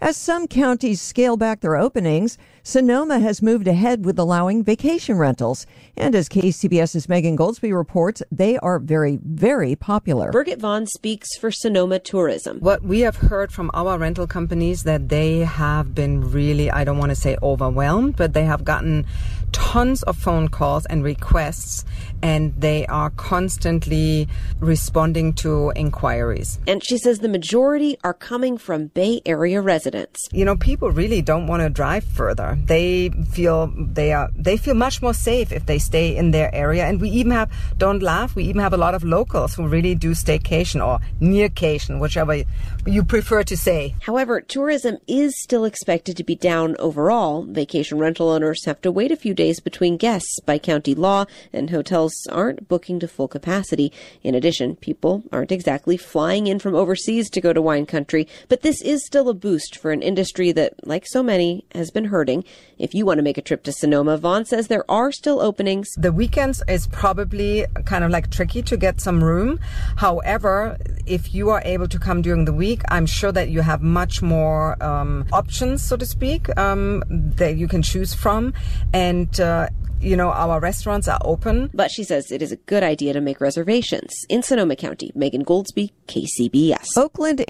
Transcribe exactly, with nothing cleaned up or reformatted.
As some counties scale back their openings, Sonoma has moved ahead with allowing vacation rentals. And as KCBS's Megan Goldsby reports, they are very, very popular. Birgit Vaughn speaks for Sonoma Tourism. What we have heard from our rental companies that they have been really, I don't want to say overwhelmed, but they have gotten tons of phone calls and requests, and they are constantly responding to inquiries. And she says the majority are coming from Bay Area residents. You know, people really don't want to drive further. They feel they are they feel much more safe if they stay in their area. And we even have, don't laugh, we even have a lot of locals who really do staycation or nearcation, whichever you prefer to say. However, tourism is still expected to be down overall. Vacation rental owners have to wait a few days between guests by county law, and hotels aren't booking to full capacity. In addition, people aren't exactly flying in from overseas to go to wine country, but this is still a boost for an industry that, like so many, has been hurting. If you want to make a trip to Sonoma, Vaughn says there are still openings. The weekends is probably kind of like tricky to get some room. However, if you are able to come during the week, I'm sure that you have much more um, options, so to speak, um, that you can choose from. And uh, you know, our restaurants are open. But she says it is a good idea to make reservations. In Sonoma County, Megan Goldsby, K C B S. Oakland